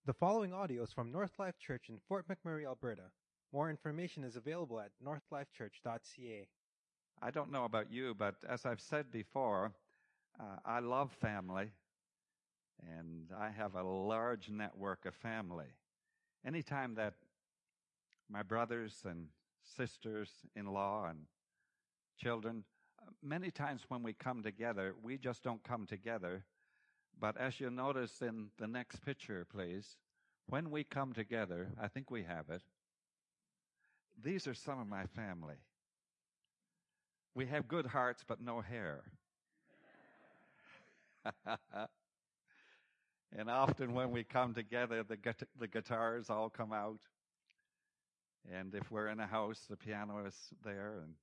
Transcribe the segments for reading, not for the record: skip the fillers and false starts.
The following audio is from North Life Church in Fort McMurray, Alberta. More information is available at northlifechurch.ca. I don't know about you, but as I've said before, I love family, and I have a large network of family. Anytime that my brothers and sisters-in-law and children, many times when we come together, we just don't come together. But as you'll notice in the next picture, please, when we come together, I think we have it. These are some of my family. We have good hearts, but no hair. And often when we come together, the guitars all come out. And if we're in a house, the piano is there. And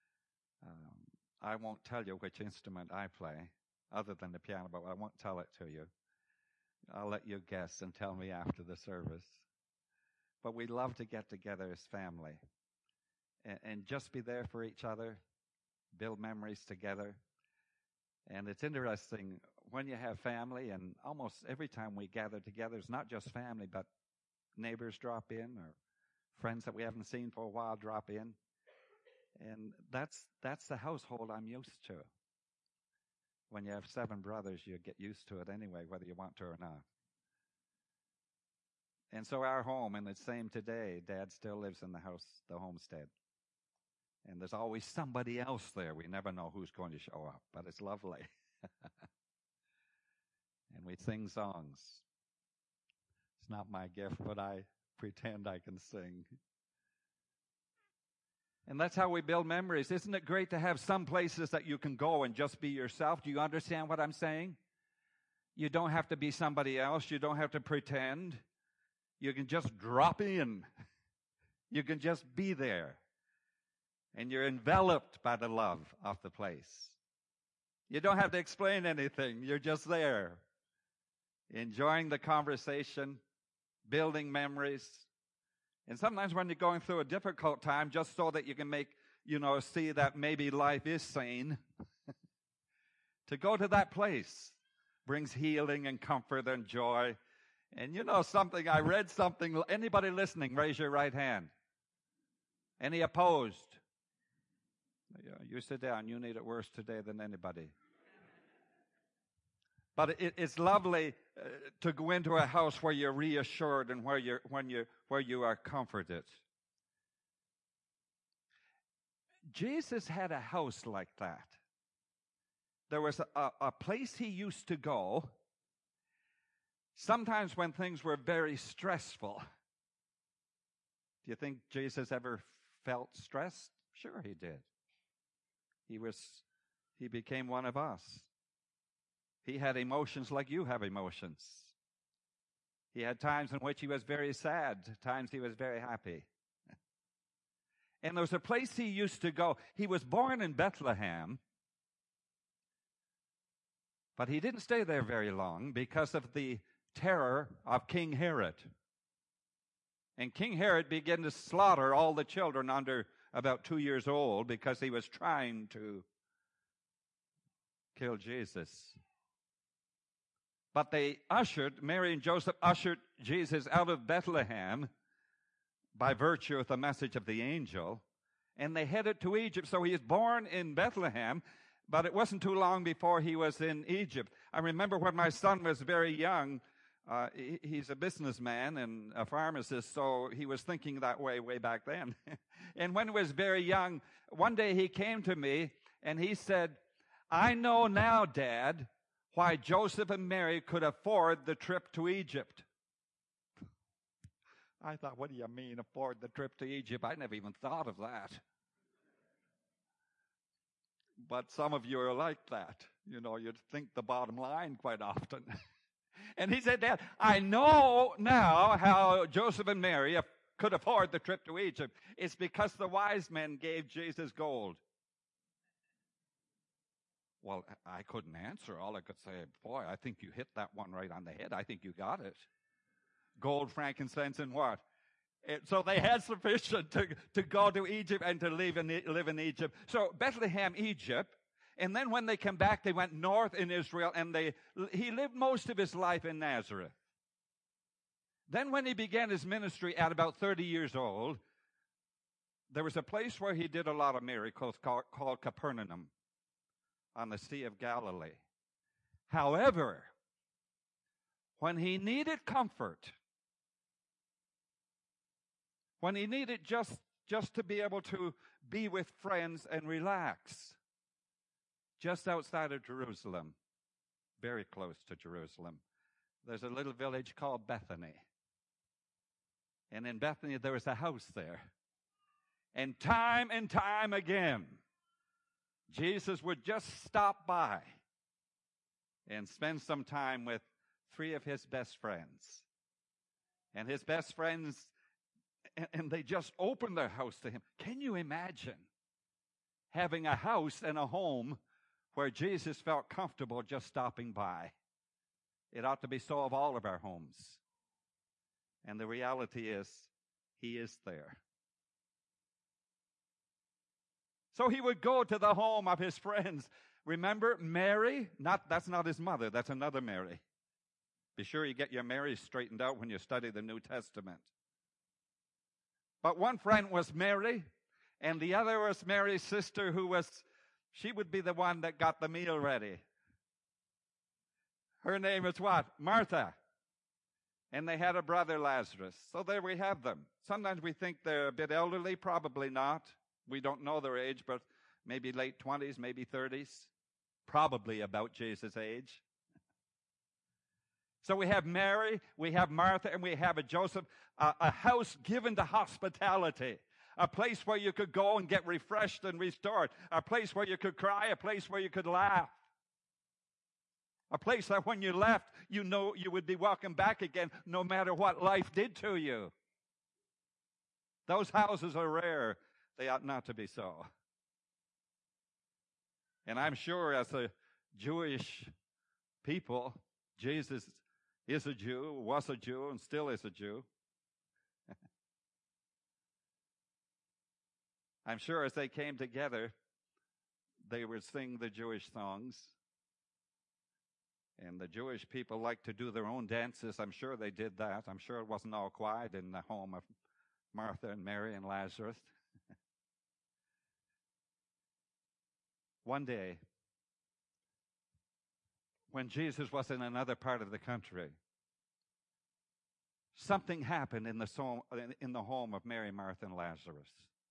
I won't tell you which instrument I play, other than the piano, but I won't tell it to you. I'll let you guess and tell me after the service. But we love to get together as family and just be there for each other, build memories together. And it's interesting when you have family, and almost every time we gather together, it's not just family, but neighbors drop in or friends that we haven't seen for a while drop in. And that's the household I'm used to. When you have 7 brothers, you get used to it anyway, whether you want to or not. And so our home, and the same today, Dad still lives in the house, the homestead. And there's always somebody else there. We never know who's going to show up, but it's lovely. And we sing songs. It's not my gift, but I pretend I can sing. And that's how we build memories. Isn't it great to have some places that you can go and just be yourself? Do you understand what I'm saying? You don't have to be somebody else. You don't have to pretend. You can just drop in. You can just be there. And you're enveloped by the love of the place. You don't have to explain anything. You're just there. Enjoying the conversation, building memories. And sometimes when you're going through a difficult time, just so that you can see that maybe life is sane, to go to that place brings healing and comfort and joy. And I read something, anybody listening, raise your right hand. Any opposed? Yeah, you sit down, you need it worse today than anybody. But it's lovely to go into a house where you're reassured and where you are comforted. Jesus had a house like that. There was a place he used to go. Sometimes when things were very stressful. Do you think Jesus ever felt stressed? Sure he did. He became one of us. He had emotions like you have emotions. He had times in which he was very sad, times he was very happy. And there was a place he used to go. He was born in Bethlehem, but he didn't stay there very long because of the terror of King Herod. And King Herod began to slaughter all the children under about 2 years old because he was trying to kill Jesus. But Mary and Joseph ushered Jesus out of Bethlehem by virtue of the message of the angel, and they headed to Egypt. So he is born in Bethlehem, but it wasn't too long before he was in Egypt. I remember when my son was very young, he's a businessman and a pharmacist, so he was thinking that way back then. And when he was very young, one day he came to me and he said, "I know now, Dad, why Joseph and Mary could afford the trip to Egypt." I thought, what do you mean, afford the trip to Egypt? I never even thought of that. But some of you are like that. You'd think the bottom line quite often. And he said, "Dad, I know now how Joseph and Mary could afford the trip to Egypt. It's because the wise men gave Jesus gold." Well, I couldn't answer. All I could say, boy, I think you hit that one right on the head. I think you got it. Gold, frankincense, and what? So they had sufficient to go to Egypt and to live in Egypt. So Bethlehem, Egypt. And then when they came back, they went north in Israel, and he lived most of his life in Nazareth. Then when he began his ministry at about 30 years old, there was a place where he did a lot of miracles called Capernaum on the Sea of Galilee. However, when he needed comfort, when he needed just to be able to be with friends and relax, just outside of Jerusalem, very close to Jerusalem, there's a little village called Bethany. And in Bethany, there was a house there. And time again, Jesus would just stop by and spend some time with 3 of his best friends. And his best friends, and they just opened their house to him. Can you imagine having a house and a home where Jesus felt comfortable just stopping by? It ought to be so of all of our homes. And the reality is, he is there. So he would go to the home of his friends. Remember Mary? That's not his mother. That's another Mary. Be sure you get your Marys straightened out when you study the New Testament. But one friend was Mary, and the other was Mary's sister, she would be the one that got the meal ready. Her name is what? Martha. And they had a brother, Lazarus. So there we have them. Sometimes we think they're a bit elderly, probably not. We don't know their age, but maybe late 20s, maybe 30s. Probably about Jesus' age. So we have Mary, we have Martha, and we have a Joseph, a house given to hospitality. A place where you could go and get refreshed and restored. A place where you could cry, a place where you could laugh. A place that when you left, you know you would be welcome back again no matter what life did to you. Those houses are rare. They ought not to be so. And I'm sure as a Jewish people, Jesus is a Jew, was a Jew, and still is a Jew. I'm sure as they came together, they would sing the Jewish songs. And the Jewish people like to do their own dances. I'm sure they did that. I'm sure it wasn't all quiet in the home of Martha and Mary and Lazarus. One day, when Jesus was in another part of the country, something happened in the home of Mary, Martha, and Lazarus.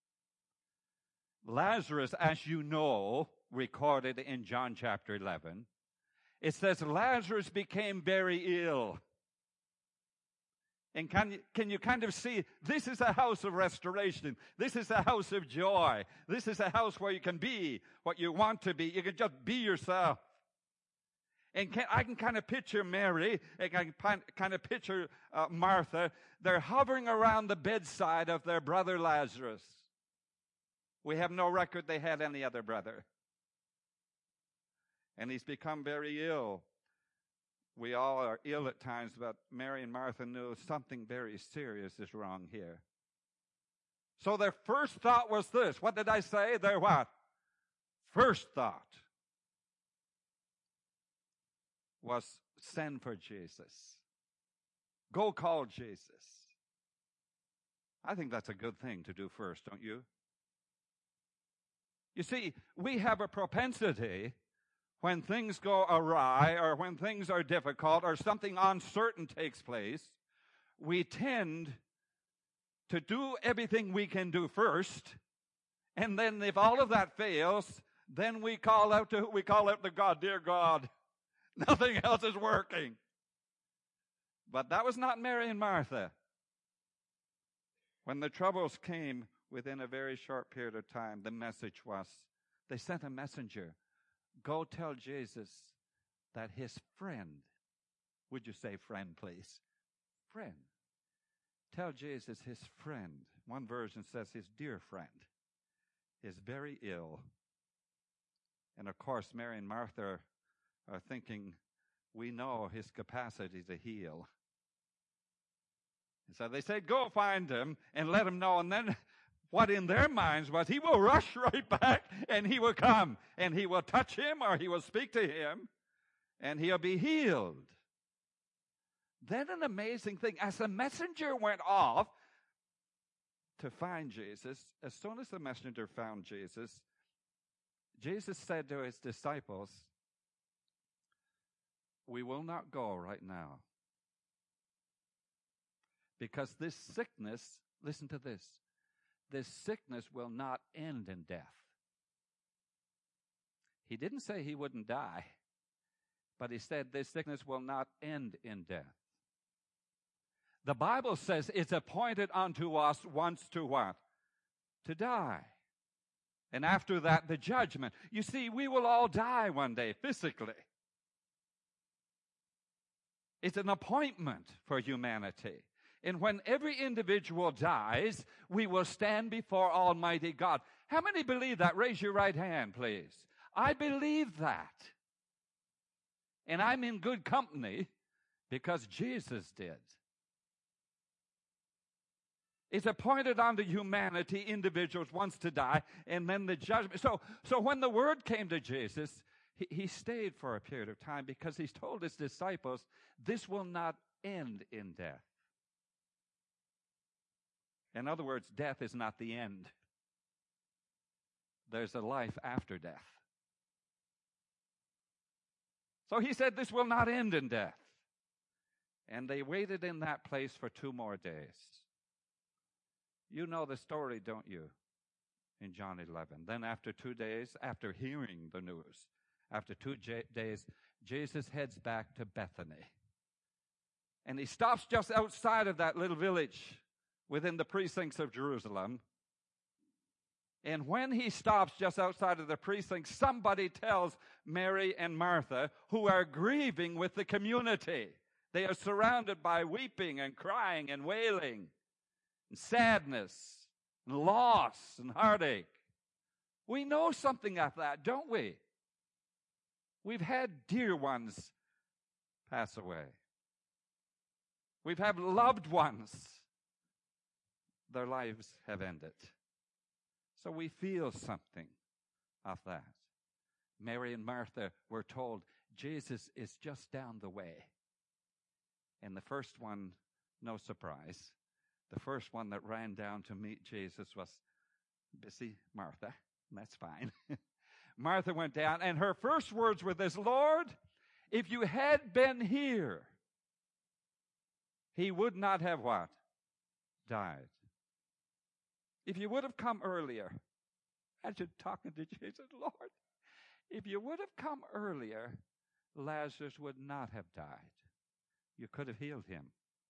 Lazarus, as you know, recorded in John chapter 11, it says Lazarus became very ill. And can you kind of see, this is a house of restoration. This is a house of joy. This is a house where you can be what you want to be. You can just be yourself. And I can kind of picture Mary, I can kind of picture Martha. They're hovering around the bedside of their brother Lazarus. We have no record they had any other brother. And he's become very ill. We all are ill at times, but Mary and Martha knew something very serious is wrong here. So their first thought was this. What did I say? Their what? First thought was send for Jesus. Go call Jesus. I think that's a good thing to do first, don't you? You see, we have a propensity when things go awry or when things are difficult or something uncertain takes place, we tend to do everything we can do first, and then if all of that fails, then we call out to God, dear God, nothing else is working. But that was not Mary and Martha. When the troubles came within a very short period of time, the message was, they sent a messenger. Go tell Jesus that his friend, would you say friend, please? Friend. Tell Jesus his friend, one version says his dear friend, is very ill. And of course, Mary and Martha are thinking, we know his capacity to heal. And so they said, go find him and let him know. And then what in their minds was, he will rush right back and he will come and he will touch him or he will speak to him and he'll be healed. Then an amazing thing, as the messenger went off to find Jesus, as soon as the messenger found Jesus, Jesus said to his disciples, "We will not go right now, because this sickness," listen to this sickness will not end in death. He didn't say he wouldn't die, but he said this sickness will not end in death. The Bible says it's appointed unto us once to what? To die. And after that, the judgment. You see, we will all die one day physically. It's an appointment for humanity. And when every individual dies, we will stand before Almighty God. How many believe that? Raise your right hand, please. I believe that. And I'm in good company because Jesus did. It's appointed unto humanity, individuals once to die, and then the judgment. So when the word came to Jesus, he stayed for a period of time because he's told his disciples, this will not end in death. In other words, death is not the end. There's a life after death. So he said, this will not end in death. And they waited in that place for 2 more days. You know the story, don't you? In John 11. Then after 2 days, after hearing the news, after 2 days, Jesus heads back to Bethany. And he stops just outside of that little village within the precincts of Jerusalem. And when he stops just outside of the precincts, somebody tells Mary and Martha, who are grieving with the community. They are surrounded by weeping and crying and wailing, and sadness, and loss, and heartache. We know something of that, don't we? We've had dear ones pass away. We've had loved ones. Their lives have ended. So we feel something of that. Mary and Martha were told, Jesus is just down the way. And the first one, no surprise, the first one that ran down to meet Jesus was busy Martha. That's fine. Martha went down, and her first words were this, Lord, if you had been here, he would not have what? Died. If you would have come earlier, imagine talking to Jesus, Lord, if you would have come earlier, Lazarus would not have died. You could have healed him.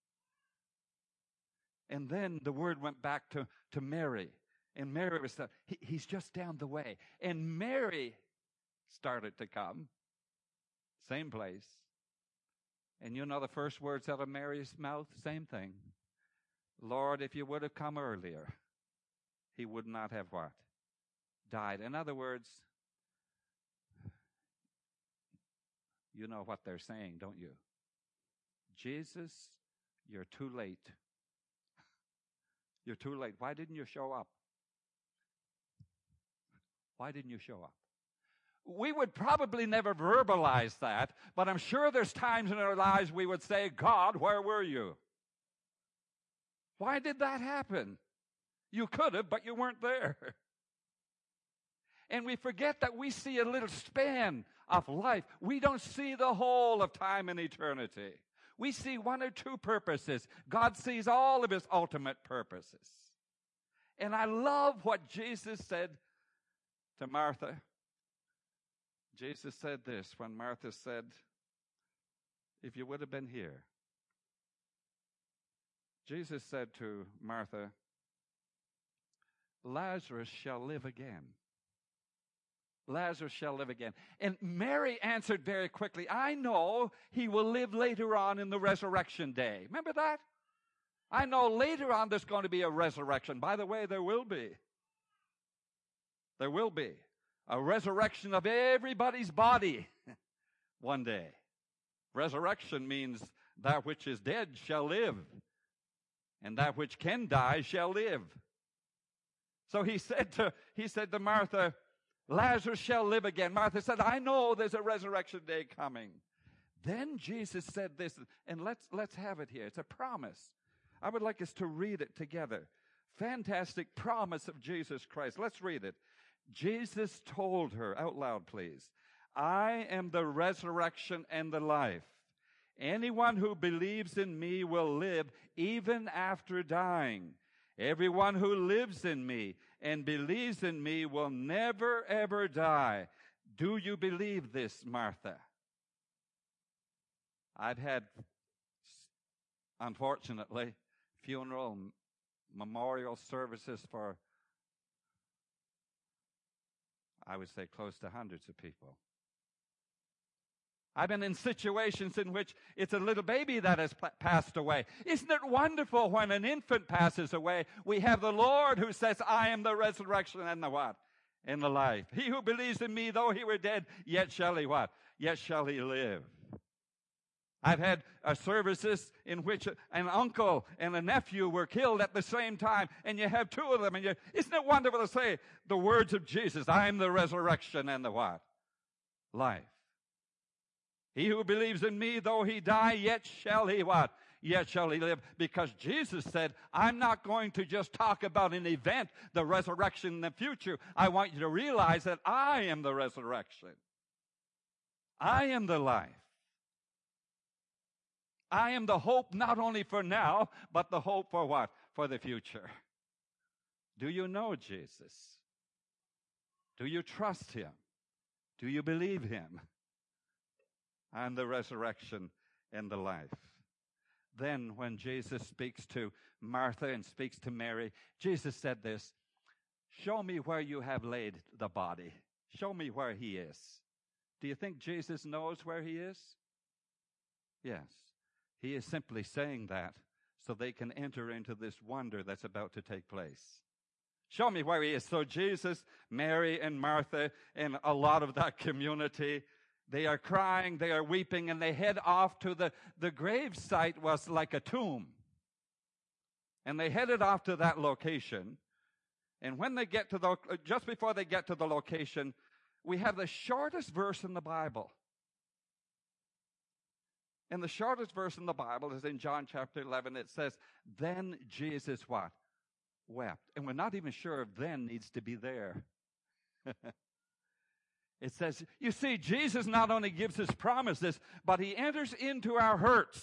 And then the word went back to Mary. And Mary was said, he's just down the way. And Mary started to come. Same place. And you know the first words out of Mary's mouth? Same thing. Lord, if you would have come earlier, he would not have what? Died. In other words, you know what they're saying, don't you? Jesus, you're too late. You're too late. Why didn't you show up? Why didn't you show up? We would probably never verbalize that, but I'm sure there's times in our lives we would say, God, where were you? Why did that happen? You could have, but you weren't there. And we forget that we see a little span of life. We don't see the whole of time and eternity. We see 1 or 2 purposes. God sees all of his ultimate purposes. And I love what Jesus said to Martha. Jesus said this when Martha said, if you would have been here. Jesus said to Martha, Lazarus shall live again. Lazarus shall live again. And Mary answered very quickly, I know he will live later on in the resurrection day. Remember that? I know later on there's going to be a resurrection. By the way, there will be. There will be a resurrection of everybody's body one day. Resurrection means that which is dead shall live, and that which can die shall live. So he said to Martha, Lazarus shall live again. Martha said, I know there's a resurrection day coming. Then Jesus said this, and let's have it here. It's a promise. I would like us to read it together. Fantastic promise of Jesus Christ. Let's read it. Jesus told her, out loud please, I am the resurrection and the life. Anyone who believes in me will live even after dying. Everyone who lives in me and believes in me will never, ever die. Do you believe this, Martha? I've had, unfortunately, funeral and memorial services for, I would say, close to hundreds of people. I've been in situations in which it's a little baby that has passed away. Isn't it wonderful when an infant passes away? We have the Lord who says, I am the resurrection and the what? And the life. He who believes in me, though he were dead, yet shall he what? Yet shall he live. I've had services in which an uncle and a nephew were killed at the same time, and you have two of them, and isn't it wonderful to say the words of Jesus, I am the resurrection and the what? Life. He who believes in me, though he die, yet shall he what? Yet shall he live. Because Jesus said, I'm not going to just talk about an event, the resurrection in the future. I want you to realize that I am the resurrection. I am the life. I am the hope not only for now, but the hope for what? For the future. Do you know Jesus? Do you trust him? Do you believe him? I'm the resurrection and the life. Then when Jesus speaks to Martha and speaks to Mary, Jesus said this, show me where you have laid the body. Show me where he is. Do you think Jesus knows where he is? Yes. He is simply saying that so they can enter into this wonder that's about to take place. Show me where he is. So Jesus, Mary, and Martha, and a lot of that community, they are crying, they are weeping, and they head off to the grave site was like a tomb. And they headed off to that location. And when they get to just before they get to the location, we have the shortest verse in the Bible. And the shortest verse in the Bible is in John chapter 11. It says, then Jesus what? Wept. And we're not even sure if then needs to be there. It says, you see, Jesus not only gives his promises, but he enters into our hurts.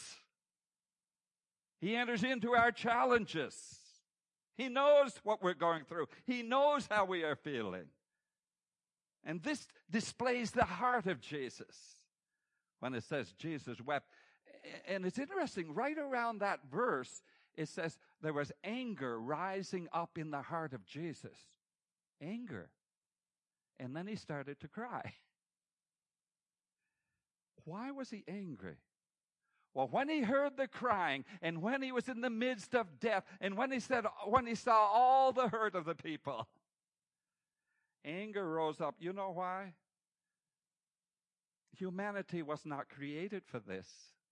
He enters into our challenges. He knows what we're going through. He knows how we are feeling. And this displays the heart of Jesus when it says Jesus wept. And it's interesting, right around that verse, it says there was anger rising up in the heart of Jesus. Anger. And then he started to cry. Why was he angry? Well, when he heard the crying, and when he was in the midst of death, and when he saw all the hurt of the people, anger rose up. You know why? Humanity was not created for this.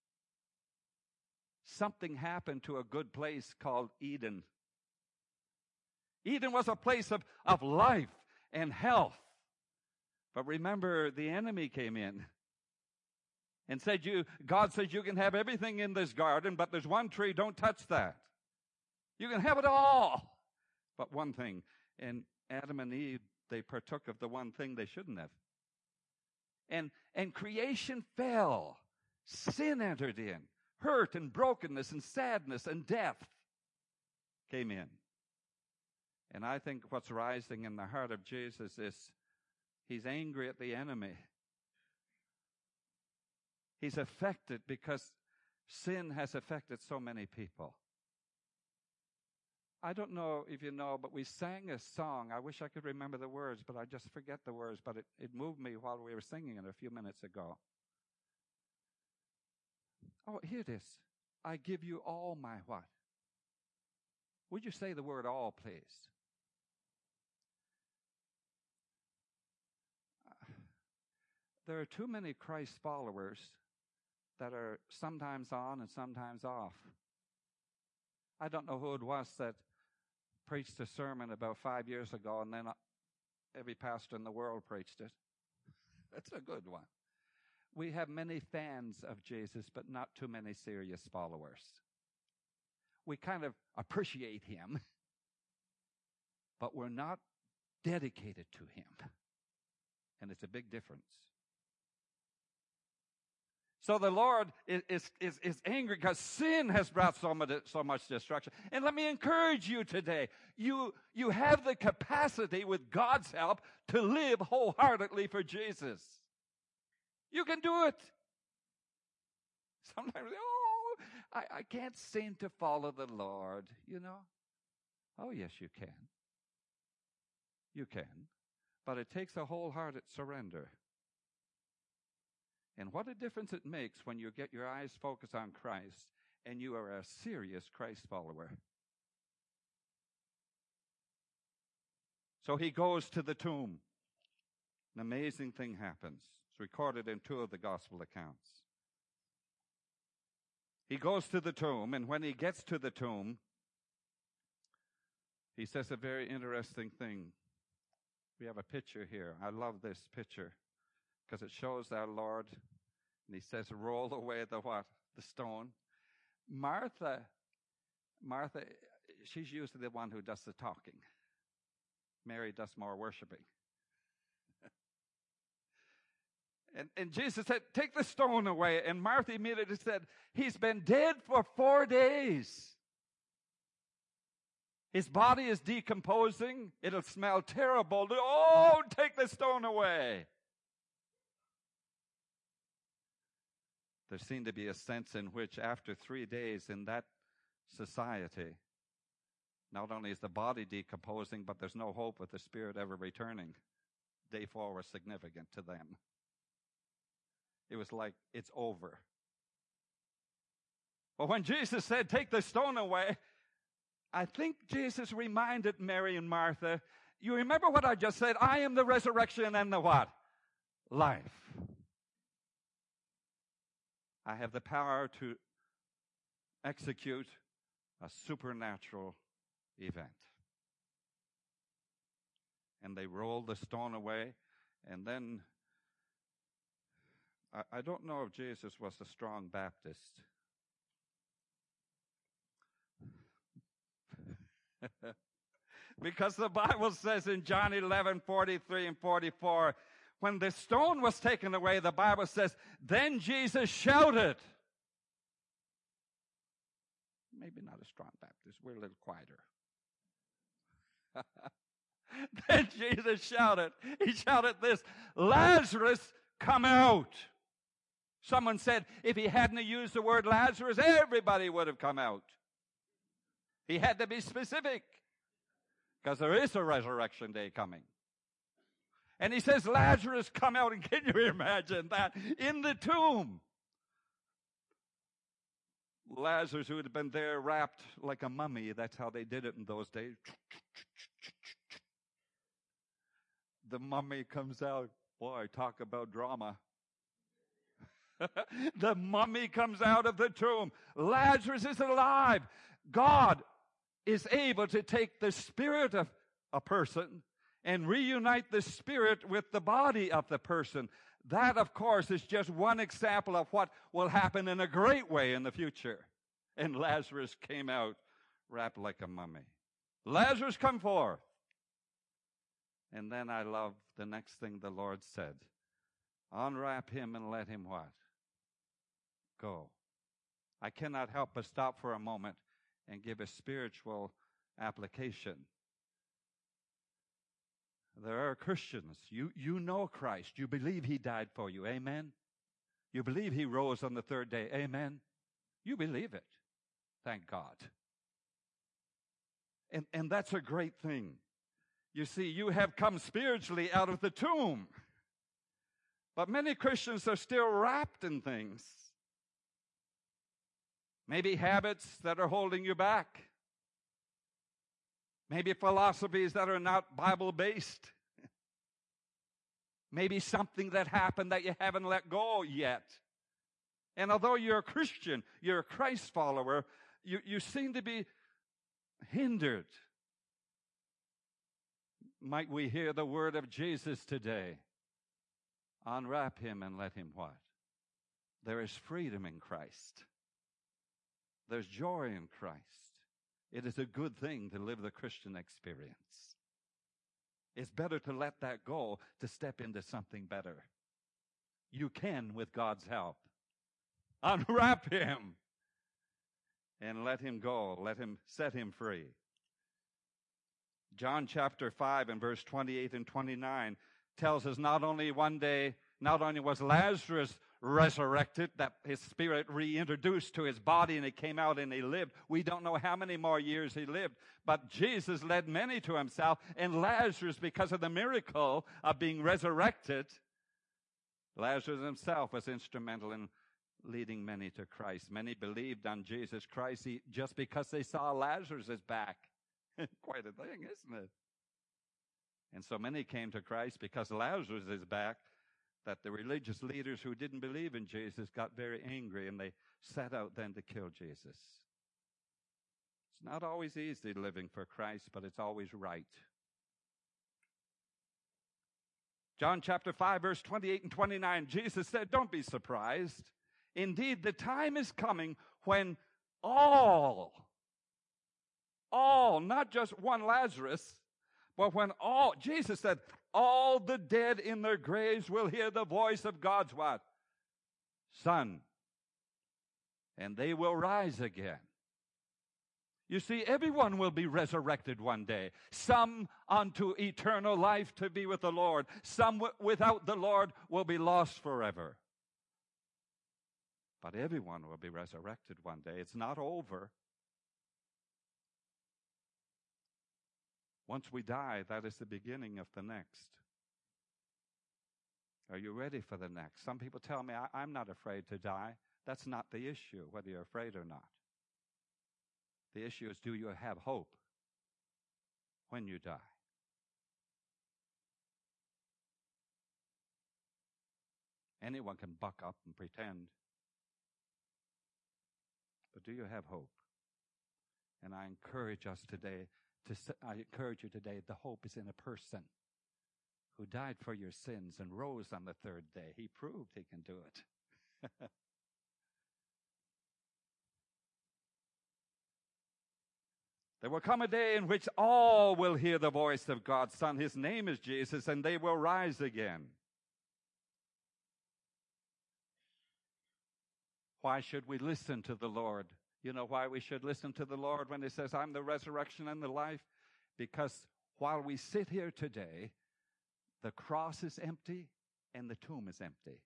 Something happened to a good place called Eden. Eden was a place of life and health. But remember, the enemy came in and said, God says you can have everything in this garden, but there's one tree, don't touch that. You can have it all. But one thing, and Adam and Eve, they partook of the one thing they shouldn't have. And creation fell. Sin entered in. Hurt and brokenness and sadness and death came in. And I think what's rising in the heart of Jesus is he's angry at the enemy. He's affected because sin has affected so many people. I don't know if you know, but we sang a song. I wish I could remember the words, but I just forget the words. But it moved me while we were singing it a few minutes ago. Oh, here it is. I give you all my what? Would you say the word all, please? There are too many Christ followers that are sometimes on and sometimes off. I don't know who it was that preached a sermon about 5 years ago, and then every pastor in the world preached it. That's a good one. We have many fans of Jesus, but not too many serious followers. We kind of appreciate him, but we're not dedicated to him. And it's a big difference. So the Lord is angry because sin has brought so much destruction. And let me encourage you today. You have the capacity, with God's help, to live wholeheartedly for Jesus. You can do it. Sometimes, I can't seem to follow the Lord, Oh, yes, you can. You can. But it takes a wholehearted surrender. And what a difference it makes when you get your eyes focused on Christ and you are a serious Christ follower. So he goes to the tomb. An amazing thing happens. It's recorded in 2 of the gospel accounts. He goes to the tomb, and when he gets to the tomb, he says a very interesting thing. We have a picture here. I love this picture because it shows our Lord, and he says, roll away the what? The stone. Martha, she's usually the one who does the talking. Mary does more worshiping. And Jesus said, take the stone away. And Martha immediately said, he's been dead for 4 days. His body is decomposing. It'll smell terrible. Oh, take the stone away. There seemed to be a sense in which after 3 days in that society, not only is the body decomposing, but there's no hope of the spirit ever returning. Day 4 was significant to them. It was like, it's over. But when Jesus said, take the stone away, I think Jesus reminded Mary and Martha, you remember what I just said? I am the resurrection and the what? Life. I have the power to execute a supernatural event. And they rolled the stone away, and then I don't know if Jesus was a strong Baptist. Because the Bible says in John 11:43 and 44, when the stone was taken away, the Bible says, then Jesus shouted. Maybe not a strong Baptist. We're a little quieter. Then Jesus shouted. He shouted this, Lazarus, come out. Someone said if he hadn't used the word Lazarus, everybody would have come out. He had to be specific because there is a resurrection day coming. And he says, Lazarus, come out. And can you imagine that? In the tomb. Lazarus, who had been there wrapped like a mummy, that's how they did it in those days. The mummy comes out. Boy, talk about drama. The mummy comes out of the tomb. Lazarus is alive. God is able to take the spirit of a person and reunite the spirit with the body of the person. That, of course, is just one example of what will happen in a great way in the future. And Lazarus came out wrapped like a mummy. Lazarus, come forth. And then I love the next thing the Lord said. Unwrap him and let him what? Go. I cannot help but stop for a moment and give a spiritual application. There are Christians. You know Christ. You believe he died for you. Amen? You believe he rose on the 3rd day. Amen? You believe it. Thank God. And that's a great thing. You see, you have come spiritually out of the tomb. But many Christians are still wrapped in things. Maybe habits that are holding you back. Maybe philosophies that are not Bible-based. Maybe something that happened that you haven't let go yet. And although you're a Christian, you're a Christ follower, you seem to be hindered. Might we hear the word of Jesus today? Unwrap him and let him what? There is freedom in Christ. There's joy in Christ. It is a good thing to live the Christian experience. It's better to let that go to step into something better. You can with God's help. Unwrap him and let him go. Let him set him free. John chapter 5 and verse 28 and 29 tells us not only was Lazarus resurrected, that his spirit reintroduced to his body and it came out and he lived. We don't know how many more years he lived, but Jesus led many to himself, and Lazarus, because of the miracle of being resurrected, Lazarus himself was instrumental in leading many to Christ. Many believed on Jesus Christ just because they saw Lazarus is back. Quite a thing, isn't it? And so many came to Christ because Lazarus is back, that the religious leaders who didn't believe in Jesus got very angry, and they set out then to kill Jesus. It's not always easy living for Christ, but it's always right. John chapter 5, verse 28 and 29, Jesus said, don't be surprised. Indeed, the time is coming when all, not just one Lazarus, but when Jesus said, all the dead in their graves will hear the voice of God's what? Son. And they will rise again. You see, everyone will be resurrected one day. Some unto eternal life to be with the Lord. Some without the Lord will be lost forever. But everyone will be resurrected one day. It's not over. Once we die, that is the beginning of the next. Are you ready for the next? Some people tell me, I'm not afraid to die. That's not the issue, whether you're afraid or not. The issue is, do you have hope when you die? Anyone can buck up and pretend. But do you have hope? And I encourage us today, the hope is in a person who died for your sins and rose on the third day. He proved he can do it. There will come a day in which all will hear the voice of God's Son. His name is Jesus, and they will rise again. Why should we listen to the Lord? You know why we should listen to the Lord when he says, I'm the resurrection and the life? Because while we sit here today, the cross is empty and the tomb is empty.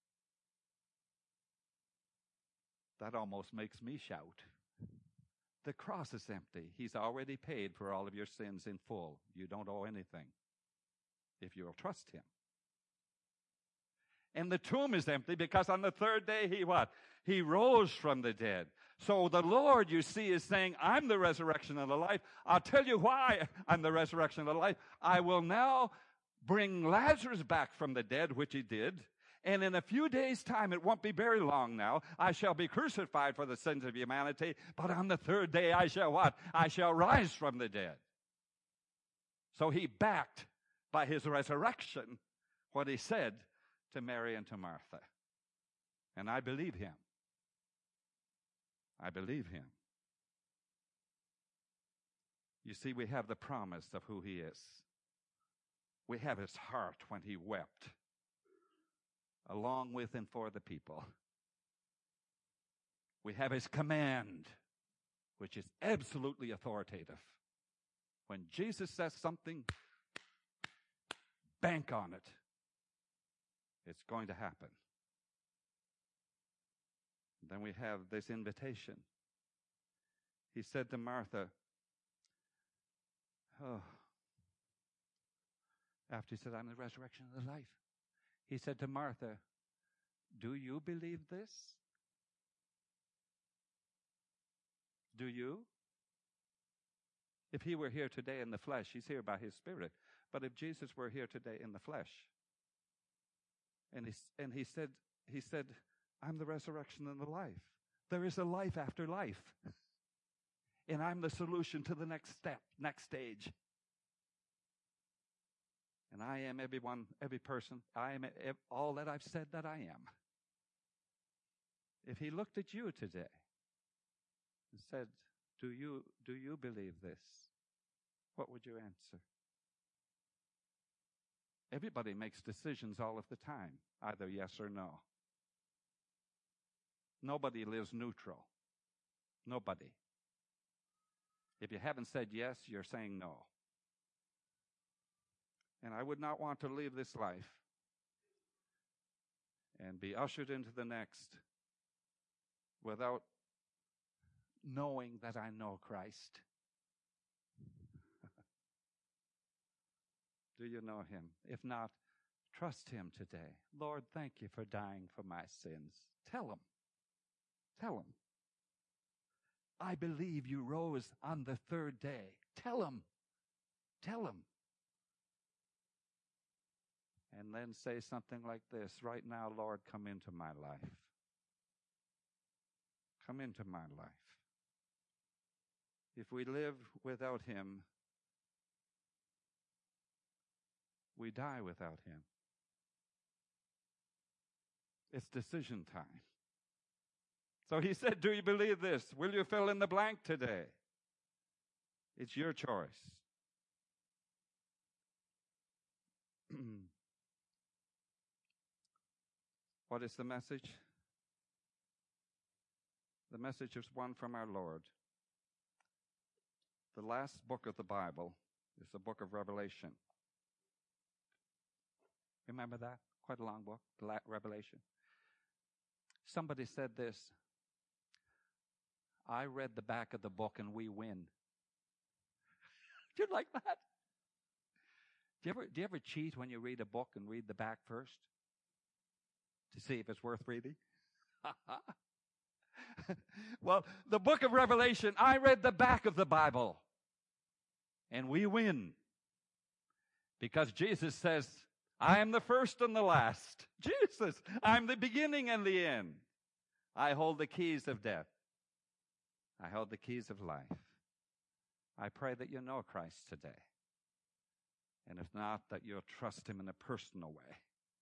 That almost makes me shout. The cross is empty. He's already paid for all of your sins in full. You don't owe anything if you will trust him. And the tomb is empty because on the third day, he rose from the dead. So the Lord, you see, is saying, I'm the resurrection and the life. I'll tell you why I'm the resurrection and the life. I will now bring Lazarus back from the dead, which he did. And in a few days' time, it won't be very long now, I shall be crucified for the sins of humanity. But on the third day, I shall what? I shall rise from the dead. So he backed by his resurrection what he said to Mary and to Martha. And I believe him. I believe him. You see, we have the promise of who he is. We have his heart when he wept, along with and for the people. We have his command, which is absolutely authoritative. When Jesus says something, bank on it. It's going to happen. Then we have this invitation. He said to Martha, after he said, I'm the resurrection and the life, he said to Martha, do you believe this? Do you? If he were here today in the flesh, he's here by his Spirit. But if Jesus were here today in the flesh, and he said, I'm the resurrection and the life. There is a life after life. And I'm the solution to the next step, next stage. And I am every person. I am all that I've said that I am. If he looked at you today and said, do you believe this? What would you answer? Everybody makes decisions all of the time, either yes or no. Nobody lives neutral. Nobody. If you haven't said yes, you're saying no. And I would not want to leave this life and be ushered into the next without knowing that I know Christ. Do you know him? If not, trust him today. Lord, thank you for dying for my sins. Tell him. Tell him. I believe you rose on the third day. Tell him. Tell him. And then say something like this. Right now, Lord, come into my life. Come into my life. If we live without him, we die without him. It's decision time. So he said, do you believe this? Will you fill in the blank today? It's your choice. What is the message? The message is one from our Lord. The last book of the Bible is the book of Revelation. Remember that? Quite a long book, Revelation. Somebody said this, I read the back of the book and we win. Do you like that? Do you ever cheat when you read a book and read the back first? To see if it's worth reading? Well, the book of Revelation, I read the back of the Bible. And we win. Because Jesus says, I am the first and the last. Jesus, I'm the beginning and the end. I hold the keys of death. I hold the keys of life. I pray that you know Christ today. And if not, that you'll trust him in a personal way.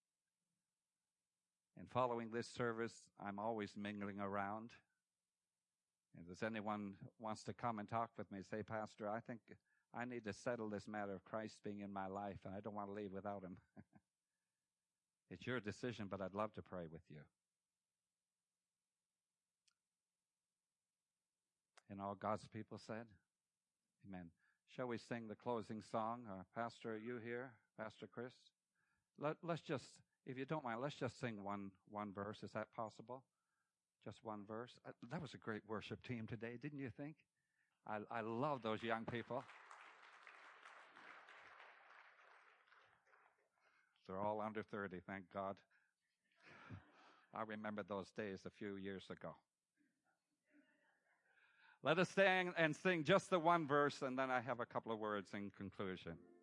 And following this service, I'm always mingling around. And if anyone wants to come and talk with me, say, Pastor, I think I need to settle this matter of Christ being in my life, and I don't want to leave without him. It's your decision, but I'd love to pray with you. And all God's people said, amen. Shall we sing the closing song? Pastor, are you here? Pastor Chris? Let's just, if you don't mind, let's just sing one verse. Is that possible? Just one verse? That was a great worship team today, didn't you think? I love those young people. They're all under 30, thank God. I remember those days a few years ago. Let us stand and sing just the one verse, and then I have a couple of words in conclusion.